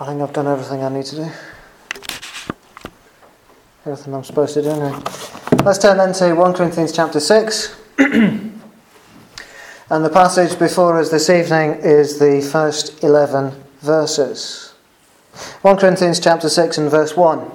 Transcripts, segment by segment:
I think I've done everything I need to do. Everything I'm supposed to do anyway. Let's turn then to 1 Corinthians chapter 6. And the passage before us this evening is the first 11 verses. 1 Corinthians chapter 6 and verse 1.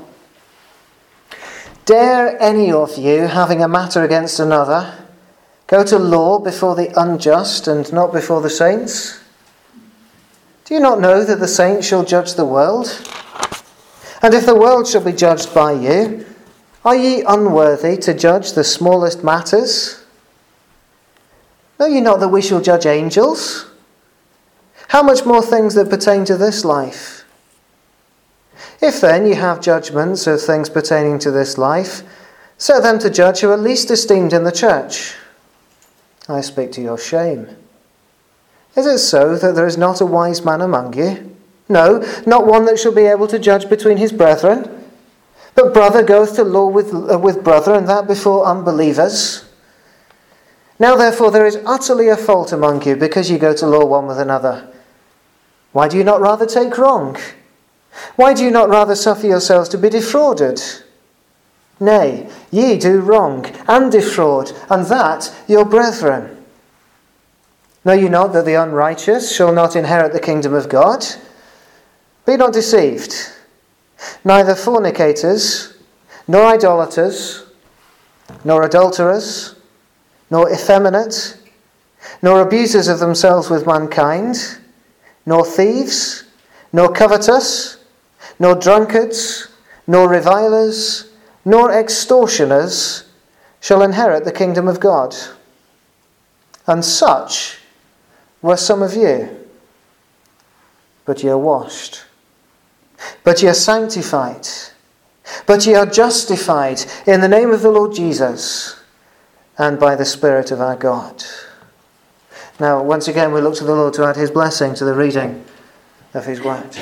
Dare any of you, having a matter against another, go to law before the unjust and not before the saints? Do you not know that the saints shall judge the world? And if the world shall be judged by you, are ye unworthy to judge the smallest matters? Know ye not that we shall judge angels? How much more things that pertain to this life? If then ye have judgments of things pertaining to this life, set them to judge who are least esteemed in the church. I speak to your shame. Is it so that there is not a wise man among you? No, not one that shall be able to judge between his brethren. But brother goeth to law with brother, and that before unbelievers. Now therefore there is utterly a fault among you, because ye go to law one with another. Why do you not rather take wrong? Why do you not rather suffer yourselves to be defrauded? Nay, ye do wrong, and defraud, and that your brethren. Know ye not that the unrighteous shall not inherit the kingdom of God? Be not deceived. Neither fornicators, nor idolaters, nor adulterers, nor effeminate, nor abusers of themselves with mankind, nor thieves, nor covetous, nor drunkards, nor revilers, nor extortioners shall inherit the kingdom of God. And such were some of you. But ye are washed. But ye are sanctified. But ye are justified in the name of the Lord Jesus and by the Spirit of our God. Now, once again, we look to the Lord to add his blessing to the reading of his word.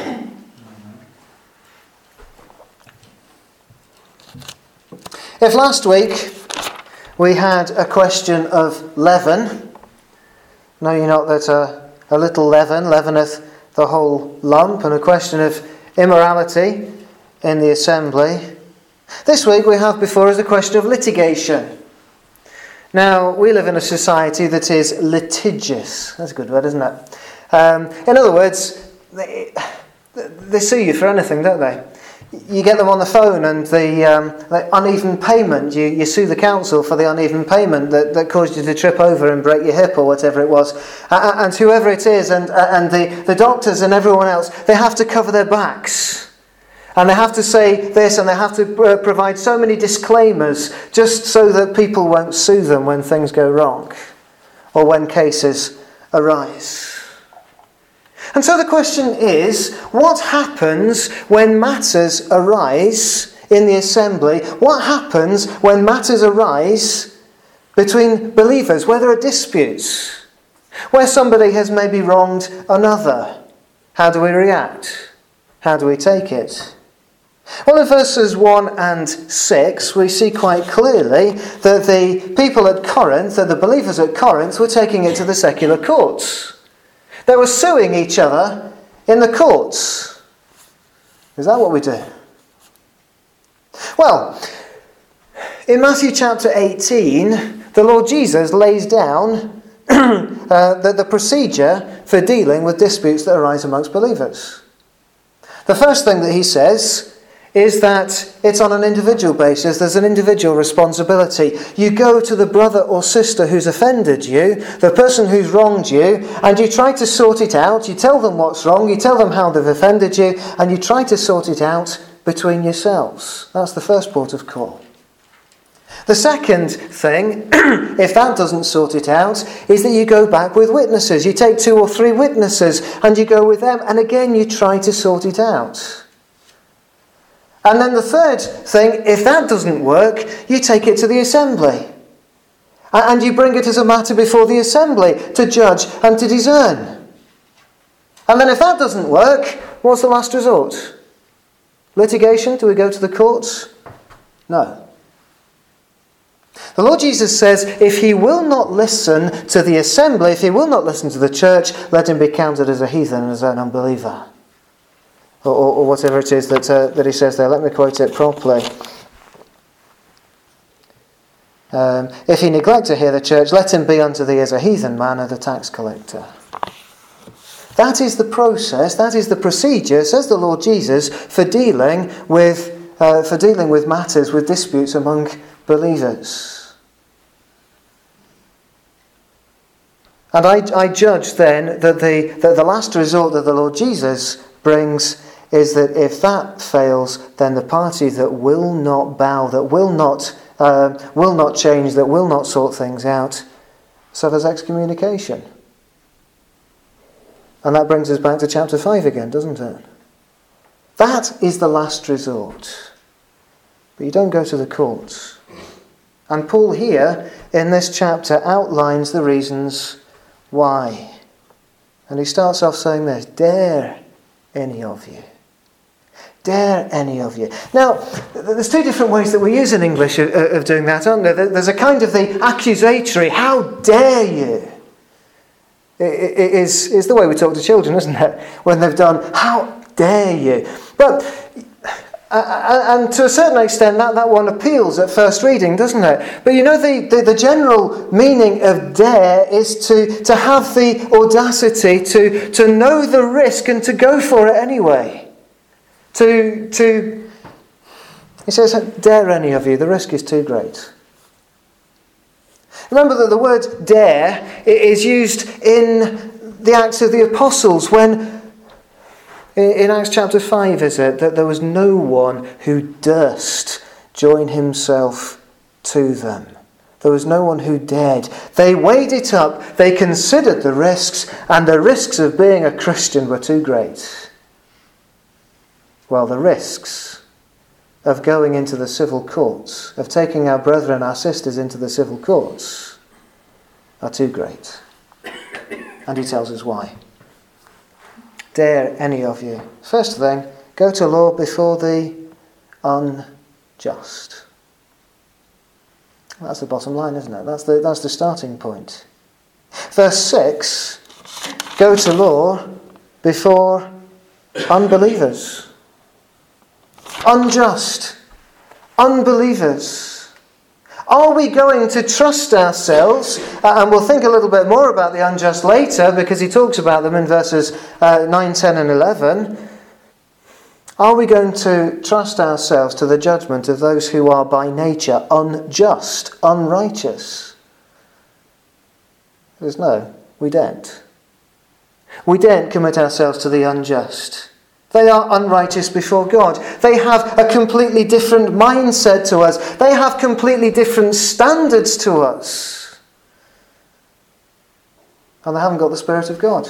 If last week we had a question of leaven, know ye not that a little leaven leaveneth the whole lump, and a question of immorality in the assembly. This week we have before us a question of litigation. Now, we live in a society that is litigious. That's a good word, isn't it? In other words, they sue you for anything, don't they? You get them on the phone and the uneven payment, you sue the council for the uneven payment that caused you to trip over and break your hip or whatever it was. And whoever it is and the doctors and everyone else, they have to cover their backs. And they have to say this and they have to provide so many disclaimers just so that people won't sue them when things go wrong or when cases arise. And so the question is, what happens when matters arise in the assembly? What happens when matters arise between believers, where there are disputes, where somebody has maybe wronged another? How do we react? How do we take it? Well, in verses 1 and 6, we see quite clearly that the people at Corinth, that the believers at Corinth, were taking it to the secular courts. They were suing each other in the courts. Is that what we do? Well, in Matthew chapter 18, the Lord Jesus lays down the procedure for dealing with disputes that arise amongst believers. The first thing that he says is that it's on an individual basis. There's an individual responsibility. You go to the brother or sister who's offended you, the person who's wronged you, and you try to sort it out. You tell them what's wrong, you tell them how they've offended you, and you try to sort it out between yourselves. That's the first port of call. The second thing, if that doesn't sort it out, is that you go back with witnesses. You take 2 or 3 witnesses and you go with them, and again you try to sort it out. And then the third thing, if that doesn't work, you take it to the assembly. And you bring it as a matter before the assembly to judge and to discern. And then if that doesn't work, what's the last resort? Litigation? Do we go to the courts? No. The Lord Jesus says, if he will not listen to the assembly, if he will not listen to the church, let him be counted as a heathen, as an unbeliever. or whatever it is that he says there. Let me quote it properly. If he neglect to hear the church, let him be unto thee as a heathen man and a tax collector. That is the process, that is the procedure, says the Lord Jesus, for dealing with matters, with disputes among believers. And I judge then that the last resort that the Lord Jesus brings is that if that fails, then the party that will not bow, that will not change, that will not sort things out, suffers excommunication. And that brings us back to chapter 5 again, doesn't it? That is the last resort. But you don't go to the courts. And Paul here, in this chapter, outlines the reasons why. And he starts off saying this: dare any of you. Dare any of you. Now, there's two different ways that we use in English of doing that, aren't there? There's a kind of the accusatory, how dare you? It is the way we talk to children, isn't it? When they've done, how dare you? But, and to a certain extent, that one appeals at first reading, doesn't it? But you know, the general meaning of dare is to have the audacity, to know the risk and to go for it anyway. He says, dare any of you, the risk is too great. Remember that the word dare is used in the Acts of the Apostles when, in Acts chapter 5, is it, that there was no one who durst join himself to them. There was no one who dared. They weighed it up, they considered the risks, and the risks of being a Christian were too great. Well, the risks of going into the civil courts, of taking our brethren, our sisters into the civil courts, are too great. And he tells us why. Dare any of you. First thing, go to law before the unjust. That's the bottom line, isn't it? That's the starting point. Verse 6, go to law before unbelievers. Unjust. Unbelievers. Are we going to trust ourselves, and we'll think a little bit more about the unjust later because he talks about them in verses 9, 10 and 11. Are we going to trust ourselves to the judgment of those who are by nature unjust, unrighteous? There's no, we don't. We don't commit ourselves to the unjust. They are unrighteous before God. They have a completely different mindset to us. They have completely different standards to us. And they haven't got the Spirit of God.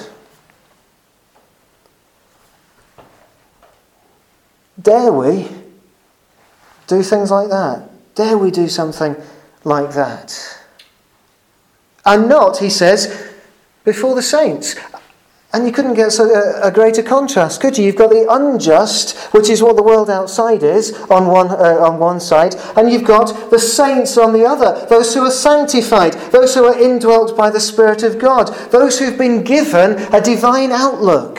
Dare we do things like that? Dare we do something like that? And not, he says, before the saints. And you couldn't get a greater contrast, could you? You've got the unjust, which is what the world outside is, on one side, and you've got the saints on the other, those who are sanctified, those who are indwelt by the Spirit of God, those who've been given a divine outlook,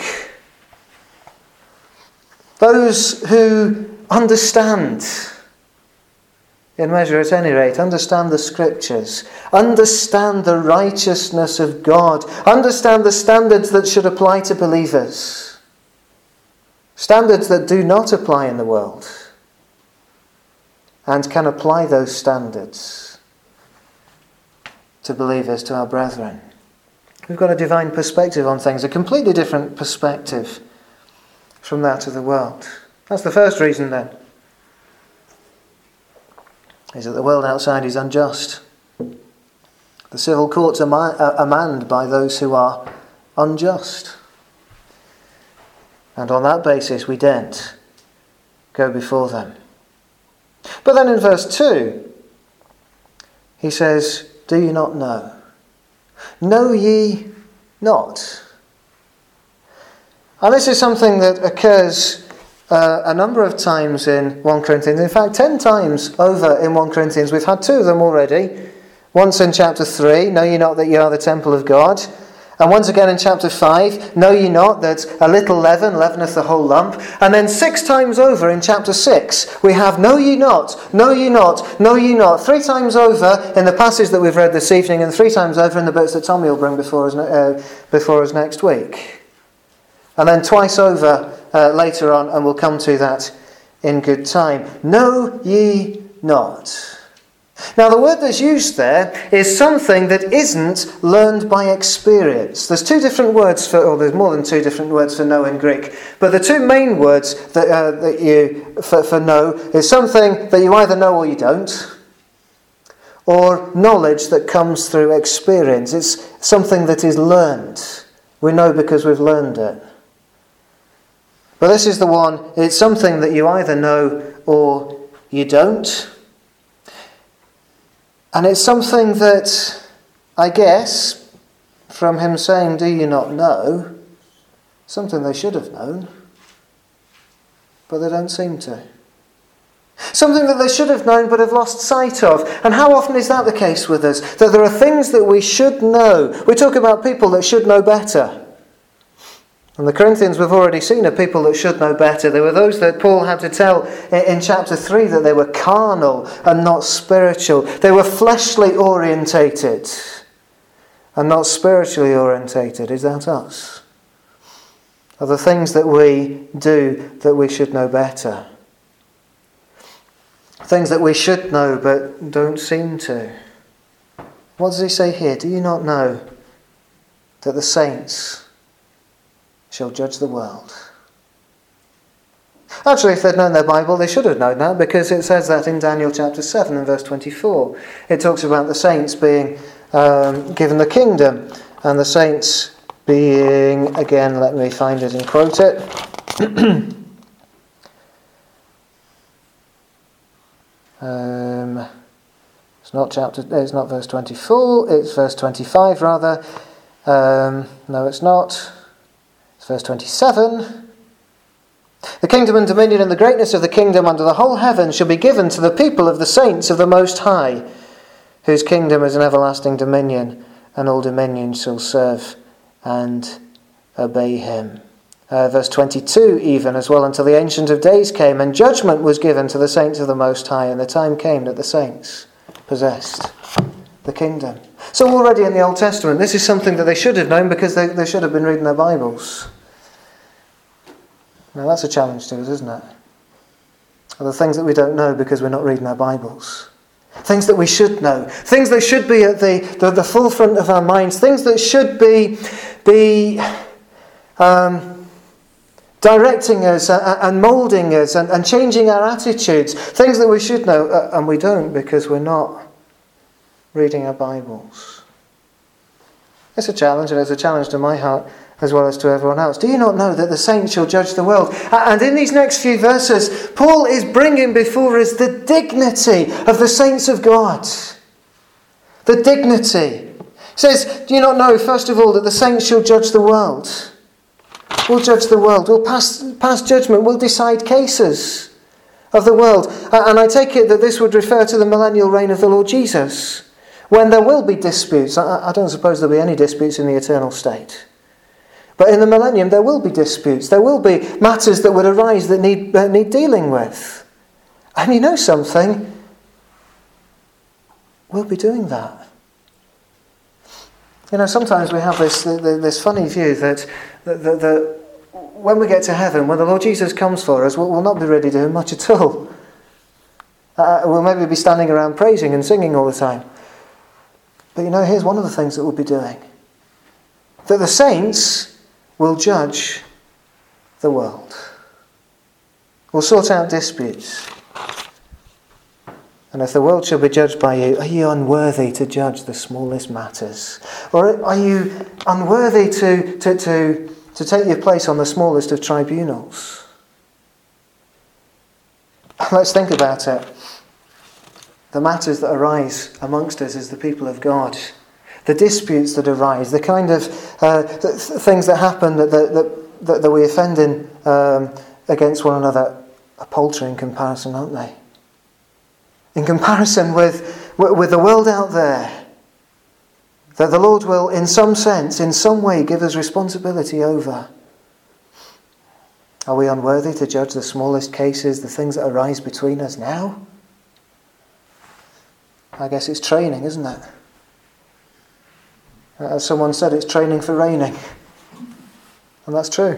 those who understand, in measure at any rate, understand the Scriptures, understand the righteousness of God, understand the standards that should apply to believers, standards that do not apply in the world, and can apply those standards to believers, to our brethren. We've got a divine perspective on things, a completely different perspective from that of the world. That's the first reason then. Is that the world outside is unjust. The civil courts are manned by those who are unjust. And on that basis we daren't go before them. But then in verse 2, he says, do you not know? Know ye not? And this is something that occurs a number of times in 1 Corinthians. In fact, 10 times over in 1 Corinthians. We've had 2 of them already. Once in chapter 3, know ye not that ye are the temple of God? And once again in chapter 5, know ye not that a little leaven leaveneth the whole lump? And then 6 times over in chapter 6, we have know ye not, know ye not, know ye not. 3 times over in the passage that we've read this evening, and 3 times over in the bits that Tommy will bring before us next week. And then twice over later on, and we'll come to that in good time. Know ye not. Now the word that's used there is something that isn't learned by experience. There's 2 different words there's more than 2 different words for know in Greek. But the 2 main words for know is something that you either know or you don't, or knowledge that comes through experience. It's something that is learned. We know because we've learned it. But this is the one, it's something that you either know or you don't. And it's something that, I guess, from him saying, do you not know, something they should have known, but they don't seem to. Something that they should have known but have lost sight of. And how often is that the case with us? That there are things that we should know. We talk about people that should know better. And the Corinthians we've already seen are people that should know better. They were those that Paul had to tell in chapter 3 that they were carnal and not spiritual. They were fleshly orientated and not spiritually orientated. Is that us? Are the things that we do that we should know better? Things that we should know but don't seem to. What does he say here? Do you not know that the saints shall judge the world? Actually, if they'd known their Bible, they should have known that, because it says that in Daniel chapter 7 and verse 24. It talks about the saints being given the kingdom, and the saints being, again, let me find it and quote it. It's not verse 24, it's verse 25 rather. No, it's not. Verse 27, the kingdom and dominion and the greatness of the kingdom under the whole heaven shall be given to the people of the saints of the Most High, whose kingdom is an everlasting dominion, and all dominions shall serve and obey him. Verse 22 even as well, until the Ancient of Days came, and judgment was given to the saints of the Most High, and the time came that the saints possessed the kingdom. So already in the Old Testament, this is something that they should have known, because they should have been reading their Bibles. Now that's a challenge to us, isn't it? Are the things that we don't know because we're not reading our Bibles. Things that we should know. Things that should be at the forefront of our minds. Things that should be directing us and moulding us and changing our attitudes. Things that we should know, and we don't because we're not reading our Bibles. It's a challenge, and it's a challenge to my heart as well as to everyone else. Do you not know that the saints shall judge the world? And in these next few verses, Paul is bringing before us the dignity of the saints of God. The dignity. He says, do you not know, first of all, that the saints shall judge the world? We'll judge the world. We'll pass judgment. We'll decide cases of the world. And I take it that this would refer to the millennial reign of the Lord Jesus, when there will be disputes. I don't suppose there'll be any disputes in the eternal state. But in the millennium, there will be disputes. There will be matters that would arise that need dealing with. And you know something? We'll be doing that. You know, sometimes we have this funny view that when we get to heaven, when the Lord Jesus comes for us, we'll not be ready to do much at all. We'll maybe be standing around praising and singing all the time. But you know, here's one of the things that we'll be doing. That the saints will judge the world. We'll sort out disputes. And if the world shall be judged by you, are you unworthy to judge the smallest matters? Or are you unworthy to take your place on the smallest of tribunals? Let's think about it. The matters that arise amongst us as the people of God, the disputes that arise, the kind of things that happen that we offend in against one another are paltry in comparison, aren't they? In comparison with the world out there, that the Lord will, in some sense, in some way, give us responsibility over. Are we unworthy to judge the smallest cases, the things that arise between us now? I guess it's training, isn't it? As someone said, it's training for reigning. And that's true.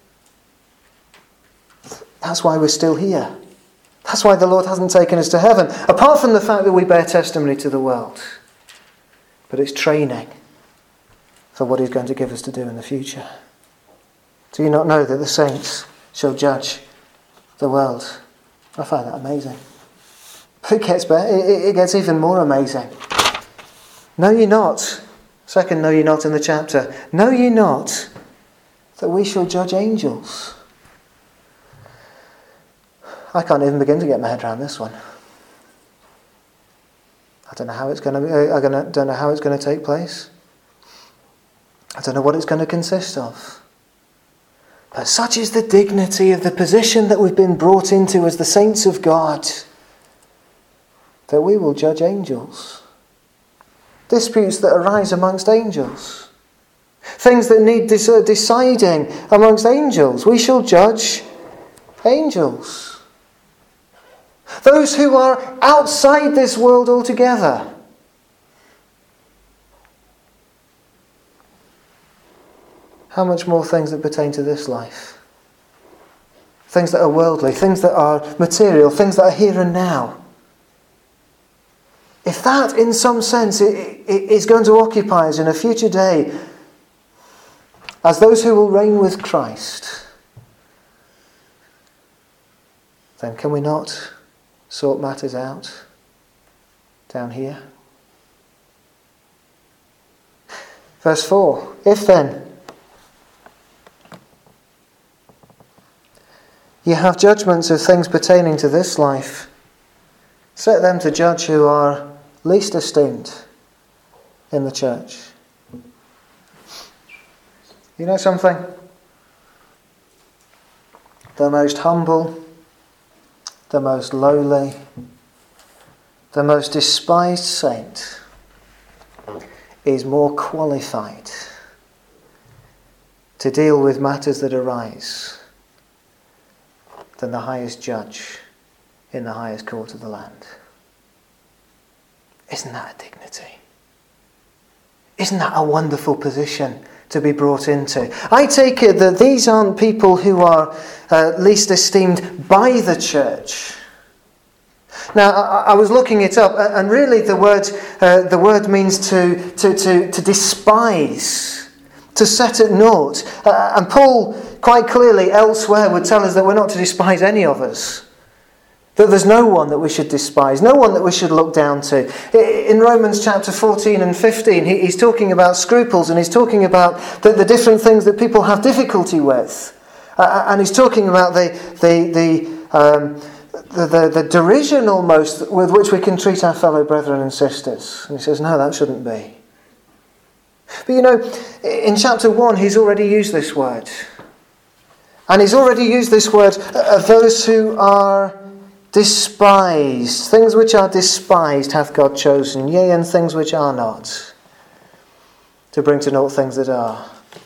That's why we're still here. That's why the Lord hasn't taken us to heaven, apart from the fact that we bear testimony to the world. But it's training for what He's going to give us to do in the future. Do you not know that the saints shall judge the world? I find that amazing. But it gets better. It gets even more amazing. Know ye not, second know ye not in the chapter, know ye not that we shall judge angels? I can't even begin to get my head around this one. I don't know how it's going to. I don't know how it's going to take place. I don't know what it's going to consist of. But such is the dignity of the position that we've been brought into as the saints of God, that we will judge angels. Disputes that arise amongst angels. Things that need deciding amongst angels. We shall judge angels. Those who are outside this world altogether. How much more things that pertain to this life? Things that are worldly, things that are material, things that are here and now. If that, in some sense, is going to occupy us in a future day as those who will reign with Christ, then can we not sort matters out down here? Verse 4. If then ye have judgments of things pertaining to this life, set them to judge who are least esteemed in the church. You know something? The most humble, the most lowly, the most despised saint is more qualified to deal with matters that arise than the highest judge in the highest court of the land. Isn't that a dignity? Isn't that a wonderful position to be brought into? I take it that these aren't people who are least esteemed by the church. Now, I was looking it up, and really the word means to despise, to set at naught. And Paul quite clearly elsewhere would tell us that we're not to despise any of us. That there's no one that we should despise, no one that we should look down to. In Romans chapter 14 and 15, he's talking about scruples, and he's talking about the different things that people have difficulty with. And he's talking about the derision almost with which we can treat our fellow brethren and sisters. And he says, no, that shouldn't be. But you know, in chapter 1, he's already used this word. And he's already used this word of those who are despised. Things which are despised hath God chosen, yea, and things which are not, to bring to naught things that are.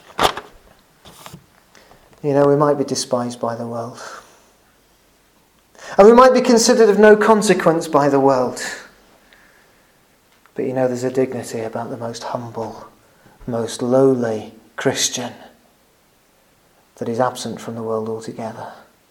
You know, we might be despised by the world. And we might be considered of no consequence by the world. But you know, there's a dignity about the most humble, most lowly Christian that is absent from the world altogether.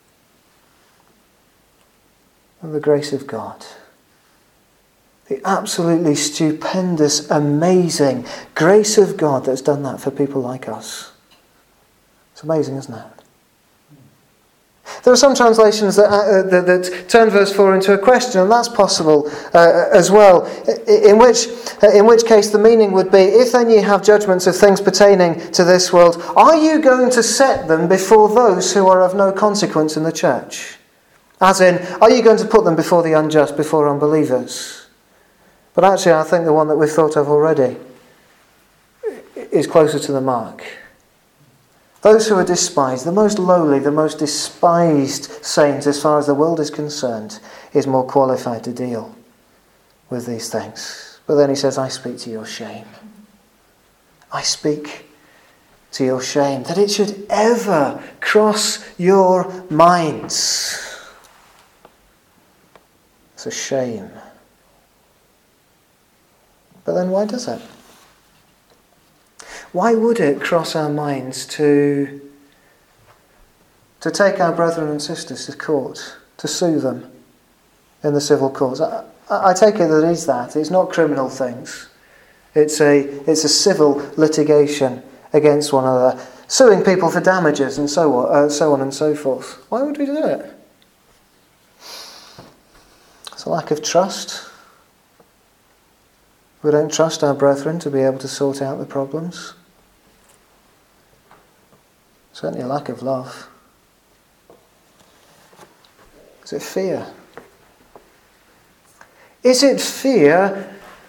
And the grace of God, the absolutely stupendous, amazing grace of God that's done that for people like us. It's amazing, isn't it? There are some translations that turn verse 4 into a question, and that's possible as well. In which case the meaning would be, if then ye have judgments of things pertaining to this world, are you going to set them before those who are of no consequence in the church? As in, are you going to put them before the unjust, before unbelievers? But actually, I think the one that we've thought of already is closer to the mark. Those who are despised, the most lowly, the most despised saint as far as the world is concerned, is more qualified to deal with these things. But then he says, I speak to your shame. I speak to your shame, that it should ever cross your minds. It's a shame. But then why does it? Why would it cross our minds to take our brethren and sisters to court, to sue them in the civil courts? I take it that it is that. It's not criminal things. It's a civil litigation against one another, suing people for damages and so on and so forth. Why would we do it? It's a lack of trust. We don't trust our brethren to be able to sort out the problems. Certainly a lack of love. Is it fear? Is it fear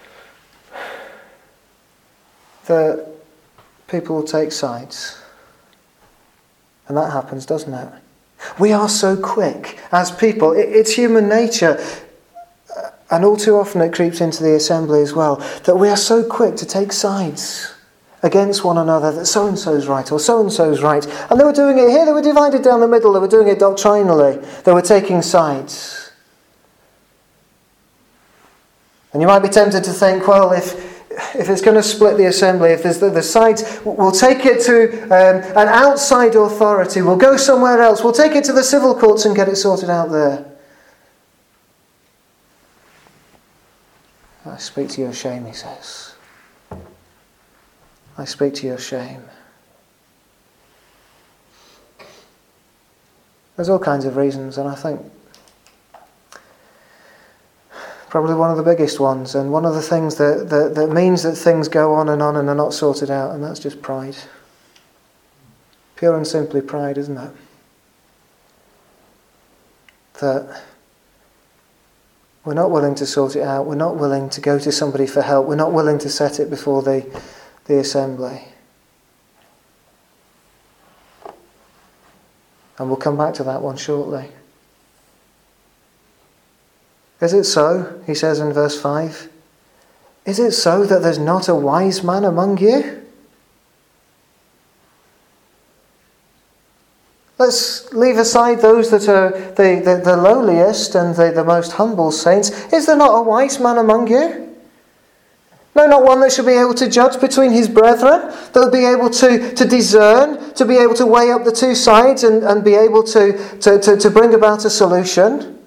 that people will take sides? And that happens, doesn't it? We are so quick as people. It's human nature, and all too often it creeps into the assembly as well, that we are so quick to take sides against one another, that so-and-so's right or so-and-so's right. And they were doing it here, they were divided down the middle, they were doing it doctrinally, they were taking sides. And you might be tempted to think, well, if it's going to split the assembly, if there's the sides, we'll take it to an outside authority, we'll go somewhere else, we'll take it to the civil courts and get it sorted out there. I speak to your shame, he says. I speak to your shame. There's all kinds of reasons, and I think probably one of the biggest ones, and one of the things that means that things go on and are not sorted out, and that's just pride. Pure and simply pride, isn't it? That we're not willing to sort it out, we're not willing to go to somebody for help, we're not willing to set it before the assembly. And we'll come back to that one shortly. Is it so, he says in verse 5, is it so that there's not a wise man among you? Let's leave aside those that are the lowliest and the most humble saints. Is there not a wise man among you? No, not one that should be able to judge between his brethren, that will be able to discern, to be able to weigh up the two sides and be able to bring about a solution.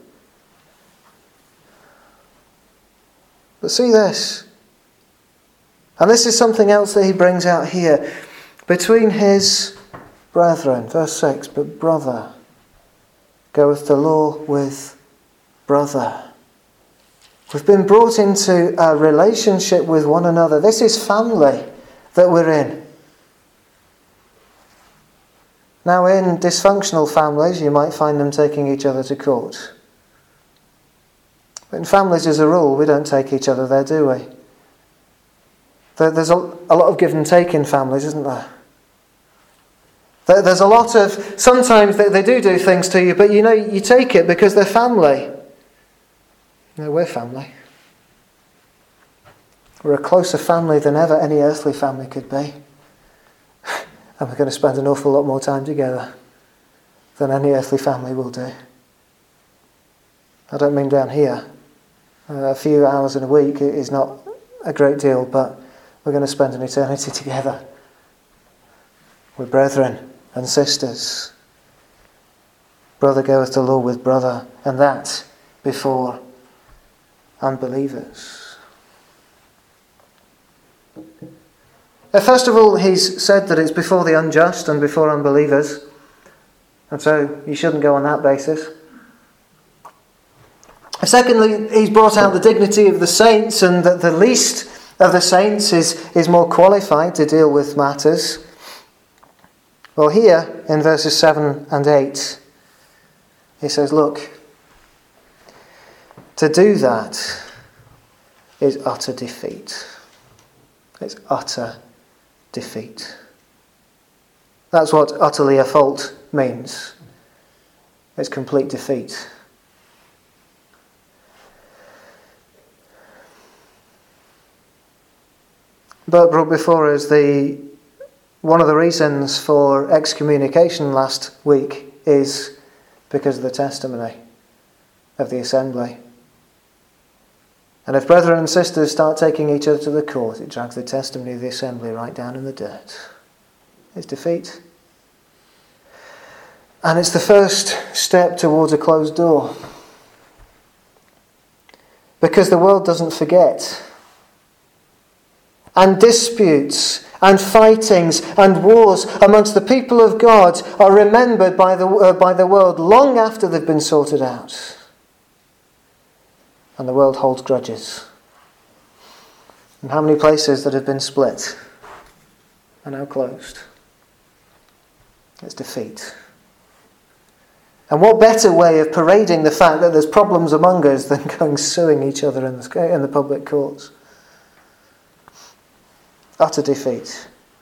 But see this. And this is something else that he brings out here. Between his brethren, verse 6, but brother goeth the law with brother. We've been brought into a relationship with one another. This is family that we're in. Now, in dysfunctional families, you might find them taking each other to court. But in families, as a rule, we don't take each other there, do we? There's a lot of give and take in families, isn't there? There's a lot of, sometimes they do things to you, but you know, you take it because they're family. No, we're family. We're a closer family than ever any earthly family could be. And we're going to spend an awful lot more time together than any earthly family will do. I don't mean down here. A few hours in a week is not a great deal, but we're going to spend an eternity together. We're brethren and sisters. Brother goeth to law with brother, and that before unbelievers. Now, first of all, he's said that it's before the unjust and before unbelievers, and so you shouldn't go on that basis. Secondly, he's brought out the dignity of the saints, and that the least of the saints is more qualified to deal with matters. Well, here in verses 7 and 8, he says, look, to do that is utter defeat. It's utter defeat. That's what utterly a fault means. It's complete defeat. But brought before us one of the reasons for excommunication last week is because of the testimony of the assembly. And if brethren and sisters start taking each other to the court, it drags the testimony of the assembly right down in the dirt. It's defeat. And it's the first step towards a closed door. Because the world doesn't forget. And disputes and fightings and wars amongst the people of God are remembered by the world long after they've been sorted out. And the world holds grudges. And how many places that have been split are now closed? It's defeat. And what better way of parading the fact that there's problems among us than going suing each other in the public courts? Utter defeat.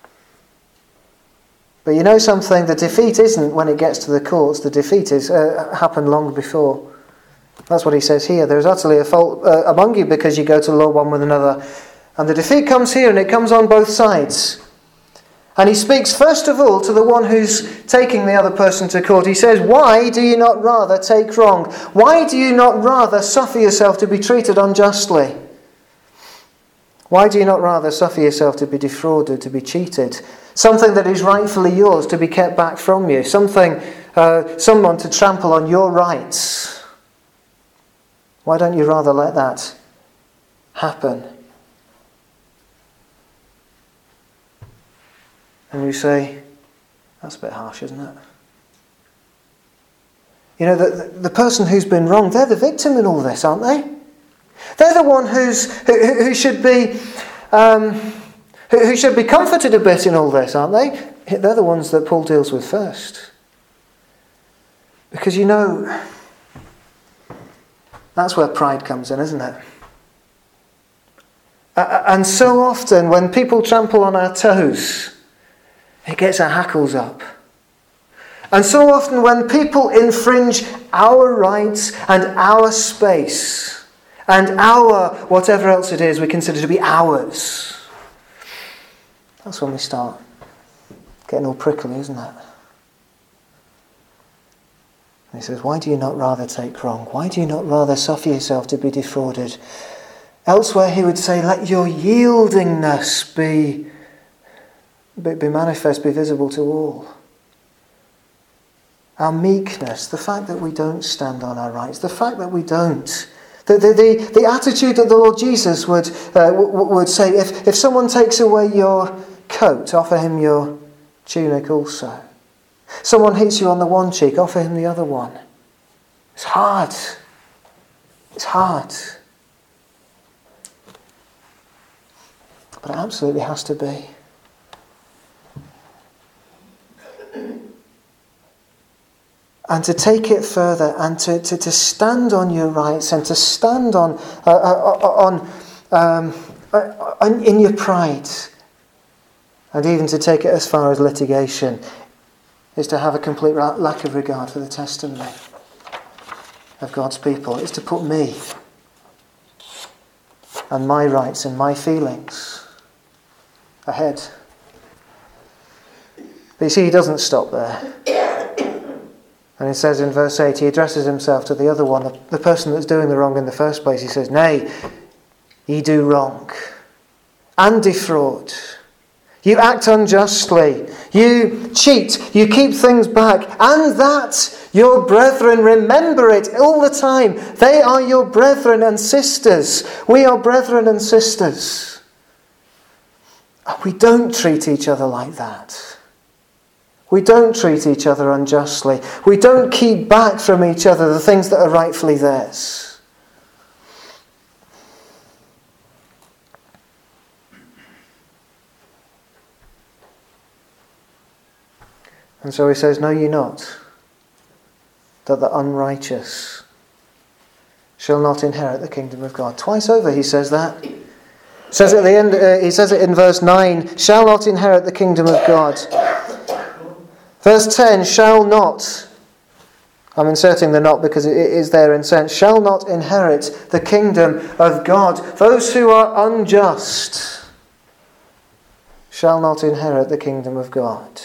But you know something? The defeat isn't when it gets to the courts. The defeat is happened long before. That's what he says here. There is utterly a fault among you because you go to law one with another. And the defeat comes here, and it comes on both sides. And he speaks first of all to the one who's taking the other person to court. He says, why do you not rather take wrong? Why do you not rather suffer yourself to be treated unjustly? Why do you not rather suffer yourself to be defrauded, to be cheated? Something that is rightfully yours to be kept back from you. Someone to trample on your rights. Why don't you rather let that happen? And you say, that's a bit harsh, isn't it? You know, the person who's been wronged, they're the victim in all this, aren't they? They're the one who should be comforted a bit in all this, aren't they? They're the ones that Paul deals with first. Because you know, that's where pride comes in, isn't it? And so often when people trample on our toes, it gets our hackles up. And so often when people infringe our rights and our space and our whatever else it is we consider to be ours, that's when we start getting all prickly, isn't it? And he says, why do you not rather take wrong? Why do you not rather suffer yourself to be defrauded? Elsewhere he would say, let your yieldingness be manifest, be visible to all. Our meekness, the fact that we don't stand on our rights, the fact that we don't. The attitude that the Lord Jesus would say, if someone takes away your coat, offer him your tunic also. Someone hits you on the one cheek, offer him the other one. It's hard. It's hard. But it absolutely has to be. And to take it further and to stand on your rights and to stand in your pride, and even to take it as far as litigation, is to have a complete lack of regard for the testimony of God's people. It's to put me and my rights and my feelings ahead. But you see, he doesn't stop there. And it says in verse 8, he addresses himself to the other one, the person that's doing the wrong in the first place. He says, nay, ye do wrong and defraud. You act unjustly. You cheat. You keep things back. And that your brethren, remember it all the time. They are your brethren and sisters. We are brethren and sisters. And we don't treat each other like that. We don't treat each other unjustly. We don't keep back from each other the things that are rightfully theirs. And so he says, know ye not that the unrighteous shall not inherit the kingdom of God. Twice over he says that. Says at the end, he says it in verse 9, shall not inherit the kingdom of God. Verse 10, shall not, I'm inserting the not because it is there in sense, shall not inherit the kingdom of God. Those who are unjust, shall not inherit the kingdom of God.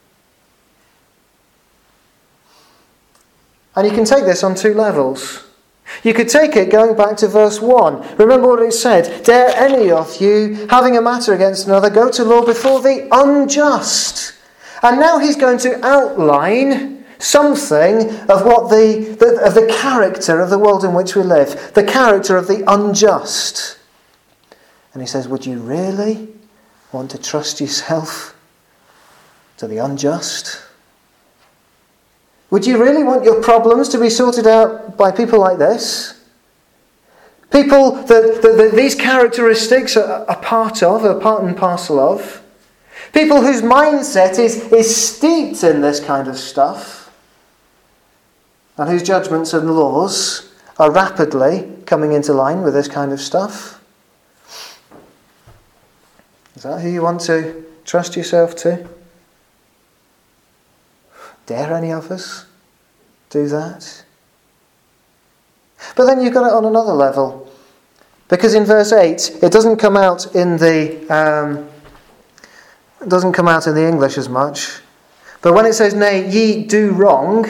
And you can take this on two levels. You could take it going back to verse 1. Remember what it said. Dare any of you, having a matter against another, go to law before the unjust. And now he's going to outline something of what the character of the world in which we live. The character of the unjust. And he says, would you really want to trust yourself to the unjust? Would you really want your problems to be sorted out by people like this? People that these characteristics are part and parcel of? People whose mindset is steeped in this kind of stuff, and whose judgments and laws are rapidly coming into line with this kind of stuff? Is that who you want to trust yourself to? Dare any of us do that? But then you've got it on another level. Because in verse 8, it doesn't come out in the English as much. But when it says, nay, ye do wrong,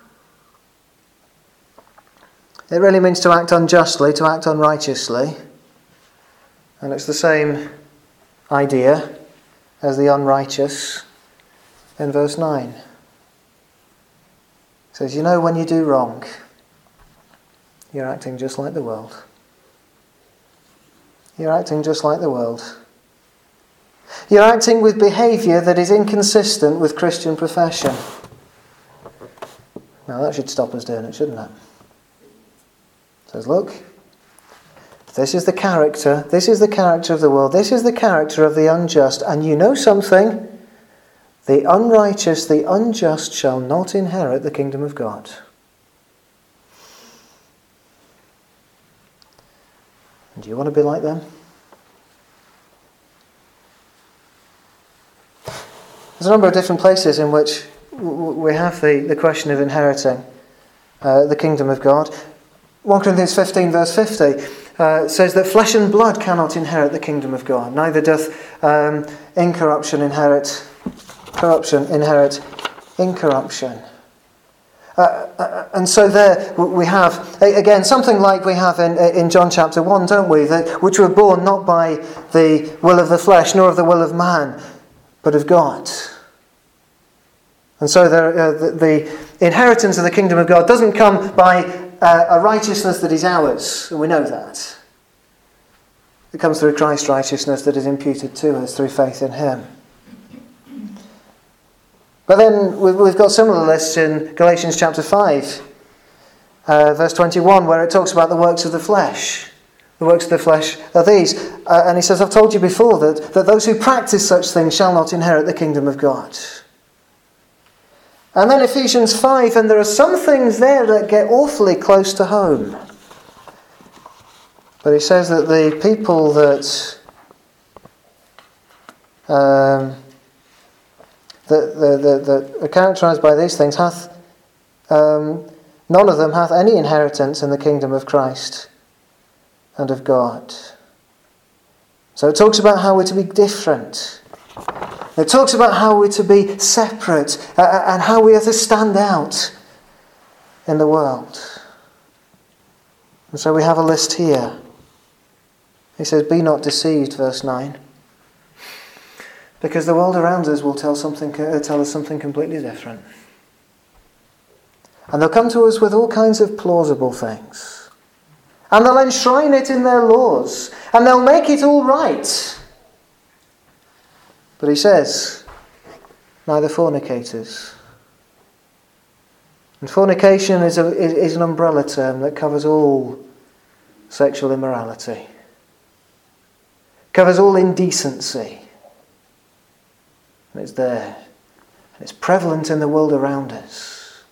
it really means to act unjustly, to act unrighteously. And it's the same idea as the unrighteous in verse 9. It says, you know, when you do wrong, you're acting just like the world. You're acting just like the world. You're acting with behaviour that is inconsistent with Christian profession. Now that should stop us doing it, shouldn't it? It says, look, this is the character of the world, this is the character of the unjust, and you know something? The unrighteous, the unjust shall not inherit the kingdom of God. Do you want to be like them? There's a number of different places in which we have the question of inheriting the kingdom of God. 1 Corinthians 15 verse 50 says that flesh and blood cannot inherit the kingdom of God. Neither doth incorruption inherit corruption, inherit incorruption. And so there we have, again, something like we have in John chapter 1, don't we? Which were born not by the will of the flesh, nor of the will of man, but of God. And so the inheritance of the kingdom of God doesn't come by a righteousness that is ours, and we know that. It comes through Christ's righteousness that is imputed to us through faith in Him. But then we've got similar lists in Galatians chapter 5, verse 21, where it talks about the works of the flesh. The works of the flesh are these. And he says, I've told you before that those who practice such things shall not inherit the kingdom of God. And then Ephesians 5, and there are some things there that get awfully close to home. But he says that the people that that are characterised by these things hath none of them hath any inheritance in the kingdom of Christ and of God. So it talks about how we're to be different. It talks about how we're to be separate and how we are to stand out in the world. And so we have a list here. He says, be not deceived, verse 9. Because the world around us will tell us something completely different. And they'll come to us with all kinds of plausible things. And they'll enshrine it in their laws. And they'll make it all right. But he says, neither fornicators. And fornication is an umbrella term that covers all sexual immorality. Covers all indecency. And it's there. And it's prevalent in the world around us.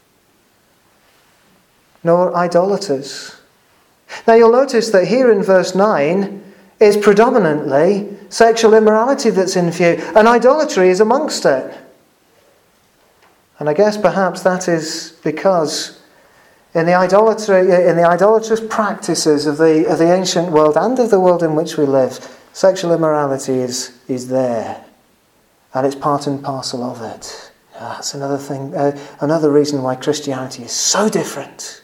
Nor idolaters. Now you'll notice that here in verse 9 is predominantly sexual immorality that's in view. And idolatry is amongst it. And I guess perhaps that is because in the idolatrous practices of the ancient world and of the world in which we live, sexual immorality is there. and it's part and parcel of it. That's another thing, another reason why Christianity is so different,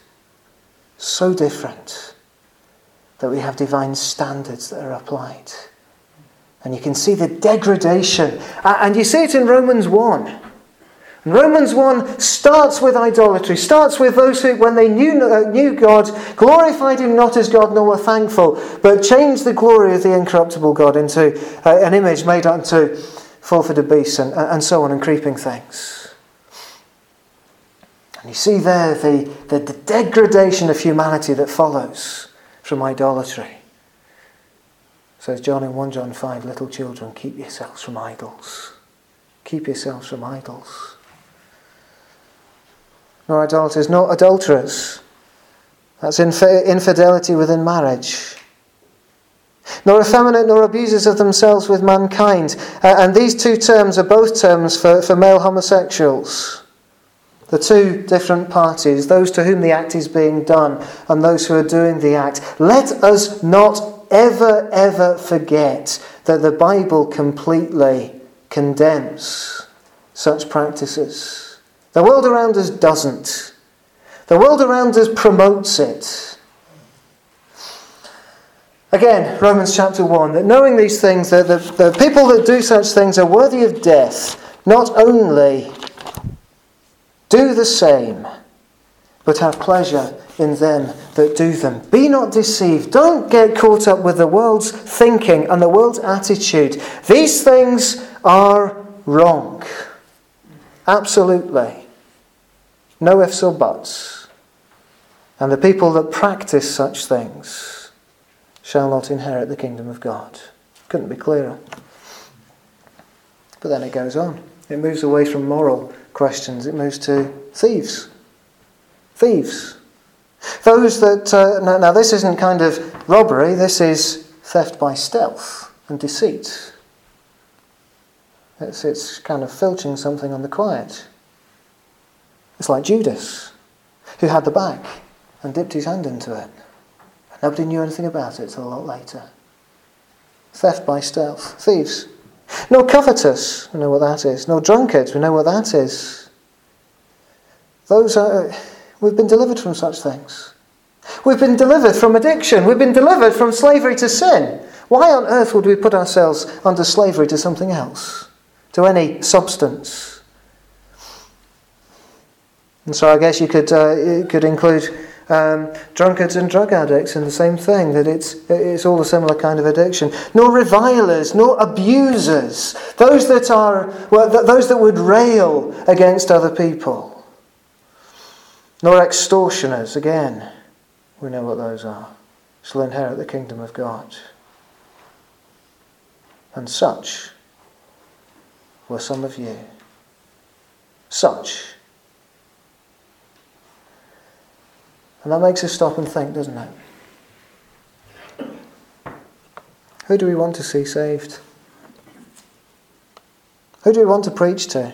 that we have divine standards that are applied. And you can see the degradation, and you see it in Romans 1. Romans 1 starts with idolatry, starts with those who, when they knew God, glorified him not as God nor were thankful, but changed the glory of the incorruptible God into an image made unto four-footed beasts and so on, and creeping things. And you see there the degradation of humanity that follows from idolatry. Says John in 1 John 5, little children, keep yourselves from idols. Keep yourselves from idols. Nor idolaters, nor adulterers. That's infidelity within marriage. Nor effeminate, nor abusers of themselves with mankind. And these two terms are both terms for male homosexuals. The two different parties, those to whom the act is being done and those who are doing the act. Let us not ever forget that the Bible completely condemns such practices. The world around us doesn't. The world around us promotes it. Again, Romans chapter 1, that knowing these things, that the people that do such things are worthy of death, not only do the same, but have pleasure in them that do them. Be not deceived. Don't get caught up with the world's thinking and the world's attitude. These things are wrong. Absolutely. No ifs or buts. And the people that practice such things shall not inherit the kingdom of God. Couldn't be clearer. But then it goes on. It moves away from moral questions. It moves to thieves. Thieves. Those that... now this isn't kind of robbery. This is theft by stealth and deceit. It's kind of filching something on the quiet. It's like Judas, who had the bag and dipped his hand into it. Nobody knew anything about it until a lot later. Theft by stealth. Thieves. Nor covetous, we know what that is. Nor drunkards, we know what that is. We've been delivered from such things. We've been delivered from addiction. We've been delivered from slavery to sin. Why on earth would we put ourselves under slavery to something else? To any substance? And so I guess you could include drunkards and drug addicts in the same thing, that it's all a similar kind of addiction. Nor revilers, nor abusers, those that would rail against other people. Nor extortioners, again, we know what those are, shall inherit the kingdom of God. And such were some of you. Such. And that makes us stop and think, doesn't it? Who do we want to see saved? Who do we want to preach to?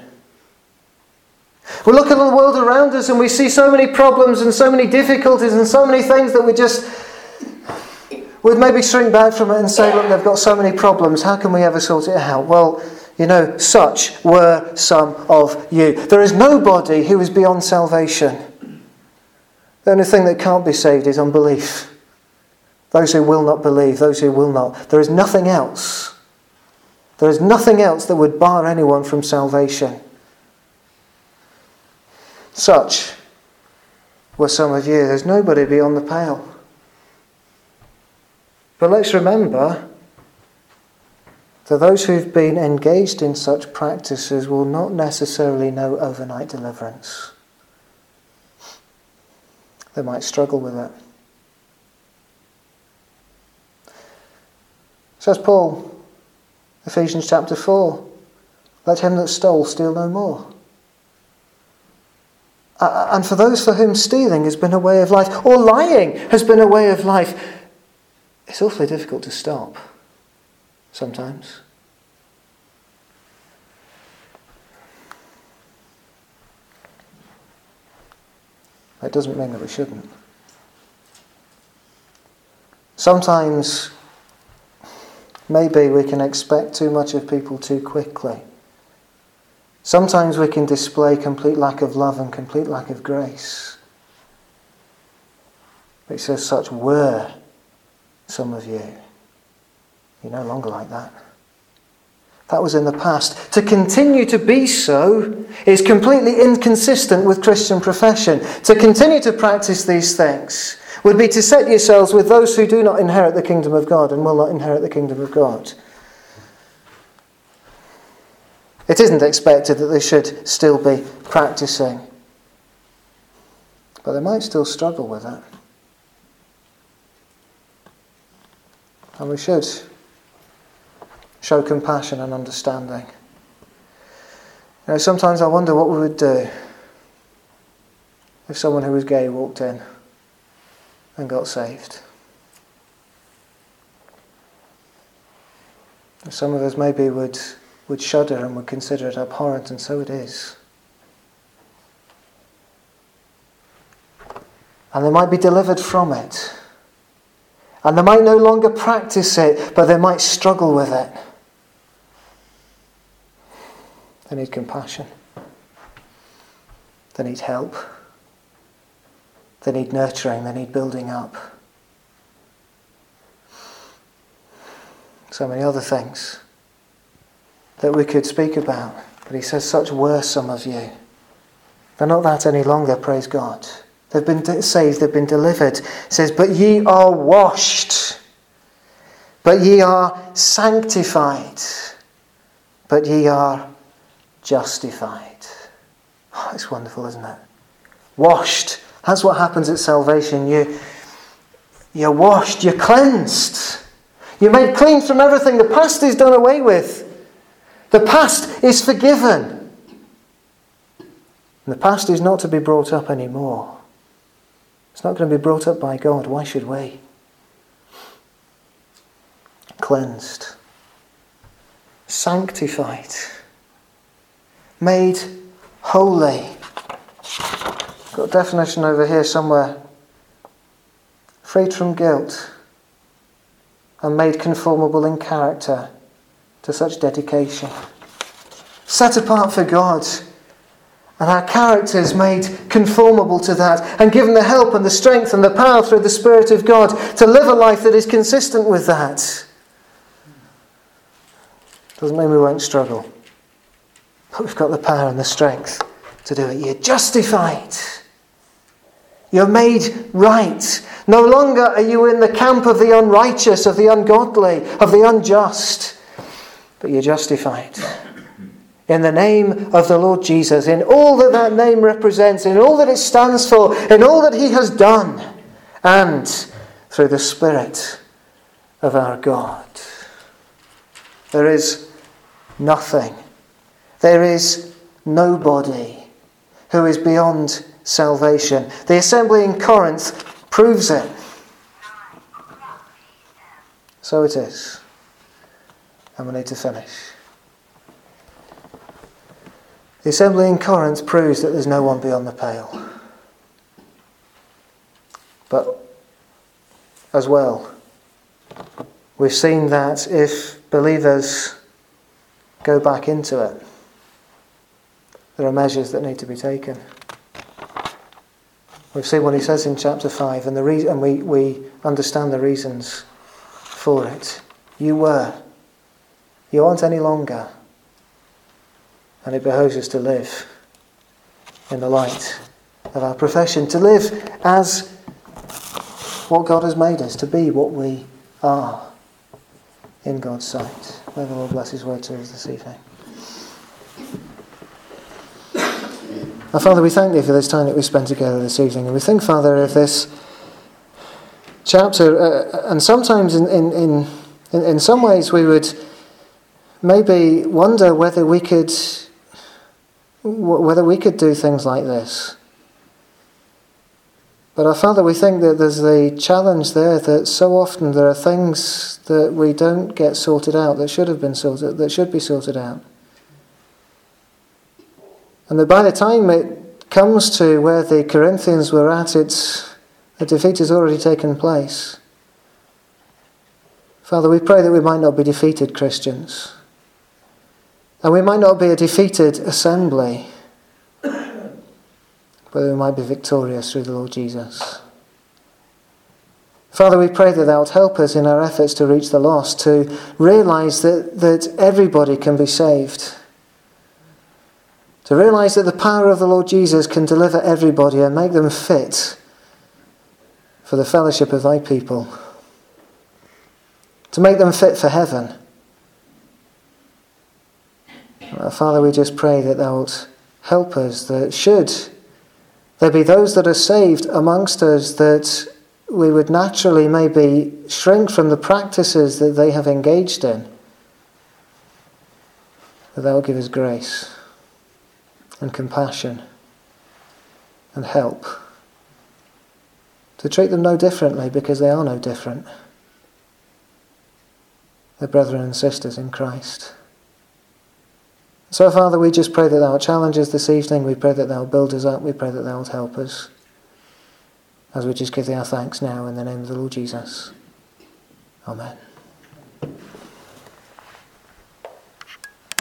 We look at the world around us and we see so many problems and so many difficulties and so many things that we'd maybe shrink back from it and say, look, they've got so many problems, how can we ever sort it out? Well, such were some of you. There is nobody who is beyond salvation. The only thing that can't be saved is unbelief. Those who will not believe, those who will not. There is nothing else. There is nothing else that would bar anyone from salvation. Such were some of you. There's nobody beyond the pale. But let's remember that those who've been engaged in such practices will not necessarily know overnight deliverance. They might struggle with it. Says Paul, Ephesians chapter 4, let him that stole steal no more. And for those for whom stealing has been a way of life, or lying has been a way of life, it's awfully difficult to stop sometimes. That doesn't mean that we shouldn't. Sometimes, maybe we can expect too much of people too quickly Sometimes we can display complete lack of love and complete lack of grace. But he says, such were some of you. You're no longer like that. That was in the past. To continue to be so is completely inconsistent with Christian profession. To continue to practice these things would be to set yourselves with those who do not inherit the kingdom of God and will not inherit the kingdom of God. It isn't expected that they should still be practicing, but they might still struggle with it. And we should show compassion and understanding. Sometimes I wonder what we would do if someone who was gay walked in and got saved. Some of us maybe would shudder and would consider it abhorrent, and so it is. And they might be delivered from it. And they might no longer practice it, but they might struggle with it. They need compassion. They need help. They need nurturing. They need building up. So many other things that we could speak about. But he says, such were some of you. They're not that any longer, praise God. They've been saved, they've been delivered. It says, but ye are washed. But ye are sanctified. But ye are justified. Oh, it's wonderful, isn't it? Washed. That's what happens at salvation. You're washed. You're cleansed. You're made clean from everything. The past is done away with. The past is forgiven. And the past is not to be brought up anymore. It's not going to be brought up by God. Why should we? Cleansed. Sanctified. Made holy. Got a definition over here somewhere. Freed from guilt. And made conformable in character to such dedication. Set apart for God. And our characters made conformable to that. And given the help and the strength and the power through the Spirit of God to live a life that is consistent with that. Doesn't mean we won't struggle. But we've got the power and the strength to do it. You're justified. You're made right. No longer are you in the camp of the unrighteous, of the ungodly, of the unjust. But you're justified. In the name of the Lord Jesus, in all that that name represents, in all that it stands for, in all that he has done, and through the Spirit of our God. There is nothing, there is nobody who is beyond salvation. The assembly in Corinth proves it. So it is. And we need to finish. The assembly in Corinth proves that there's no one beyond the pale. But as well, we've seen that if believers go back into it, there are measures that need to be taken. We've seen what he says in chapter 5, and we understand the reasons for it. You aren't any longer. And it behoves us to live in the light of our profession, to live as what God has made us, to be what we are in God's sight. May the Lord bless his word to us this evening. Our Father, we thank thee for this time that we spent together this evening, and we think, Father, of this chapter, and sometimes in some ways we would maybe wonder whether we could do things like this. But our Father, we think that there's the challenge there that so often there are things that we don't get sorted out that should be sorted out. And that by the time it comes to where the Corinthians were at, the defeat has already taken place. Father, we pray that we might not be defeated Christians. And we might not be a defeated assembly, but we might be victorious through the Lord Jesus. Father, we pray that thou wilt help us in our efforts to reach the lost, to realise that everybody can be saved. To realise that the power of the Lord Jesus can deliver everybody and make them fit for the fellowship of thy people. To make them fit for heaven. Father, we just pray that thou wilt help us, that should there be those that are saved amongst us, that we would naturally maybe shrink from the practices that they have engaged in, that thou wilt give us grace and compassion and help to treat them no differently, because they are no different. They're brethren and sisters in Christ. So, Father, we just pray that thou wilt challenge us this evening. We pray that thou wilt build us up. We pray that thou wilt help us. As we just give thee our thanks now in the name of the Lord Jesus. Amen.